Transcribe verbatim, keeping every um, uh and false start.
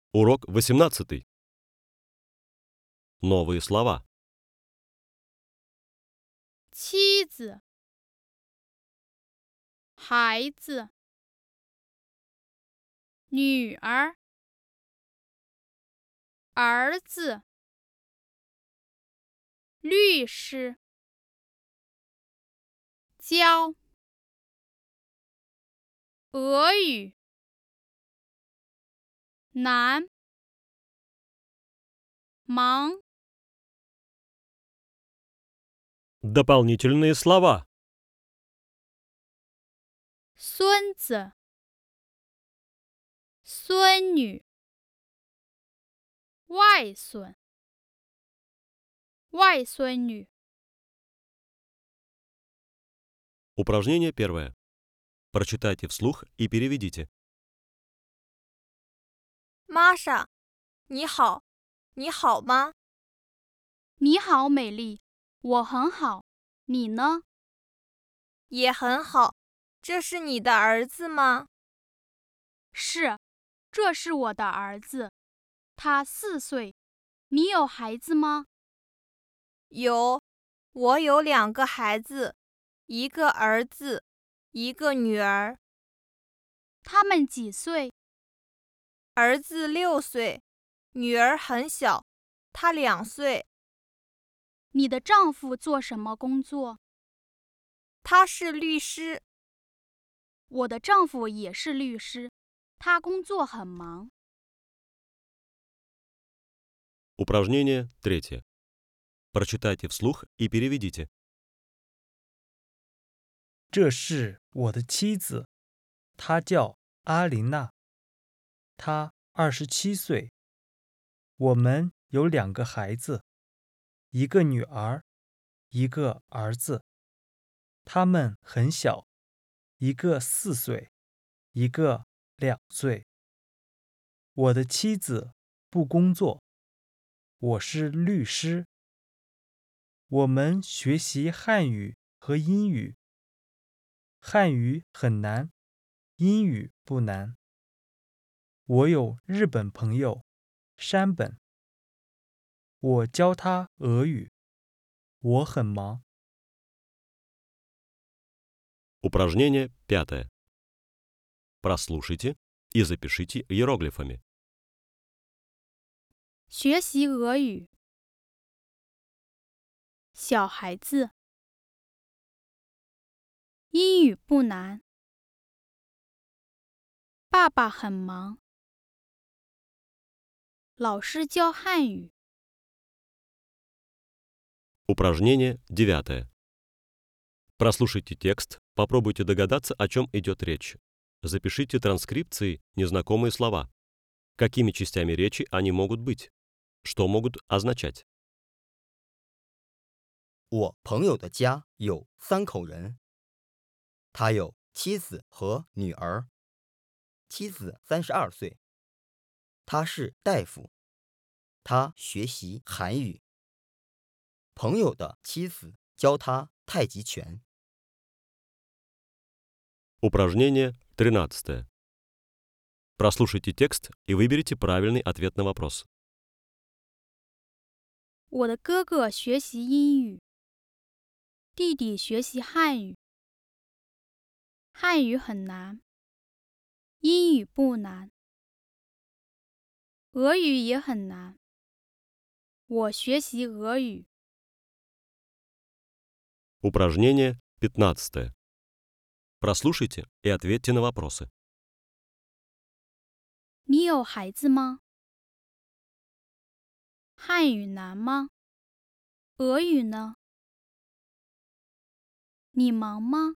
Урок восемнадцатый. Новые слова. 妻子、孩子、女儿、儿子、律师、教、俄语、难、忙、 Дополнительные слова. 孙子、孙女、外孙、外孙女。 Упражнение первое. Прочитайте вслух и переведите. Маша，你好，你好吗？ 你好，美丽，我很好，你呢？ 也很好。这是你的儿子吗？ 是，这是我的儿子，他四岁。你有孩子吗？ 有，我有两个孩子，一个儿子，一个女儿。 他们几岁？ 儿子六岁，女儿很小，她两岁。 你的丈夫做什么工作？ 他是律师。 我的丈夫也是律师，他工作很忙。 Упражнение третье. Прочитайте вслух и переведите. 这是我的妻子，她叫阿琳娜，她二十七岁。我们有两个孩子，一个女儿，一个儿子。他们很小，一个四岁，一个两岁。我的妻子不工作，我是律师。我们学习汉语和英语。汉语很难，英语不难。我有日本朋友山本，我教他俄语。我很忙。 Упражнение пятое. Прослушайте и запишите иероглифами. 学习俄语。小孩子。英语不难。爸爸很忙。老师教汉语。 Упражнение девятое. Прослушайте текст, попробуйте догадаться, о чем идет речь. Запишите транскрипции незнакомые слова. Какими частями речи они могут быть? Что могут означать? 我朋友的家有三口人，他有妻子和女儿。妻子三十二岁，他是大夫，他学习韩语。朋友的妻子教他太极拳。 Упражнение тринадцатое. Прослушайте текст и выберите правильный ответ на вопрос. 我的哥哥学习英语，弟弟学习汉语。汉语很难，英语不难。俄语也很难，我学习俄语。 Упражнение пятнадцатое. Прослушайте и ответьте на вопросы. 你有孩子吗？汉语难吗？俄语呢？你忙吗？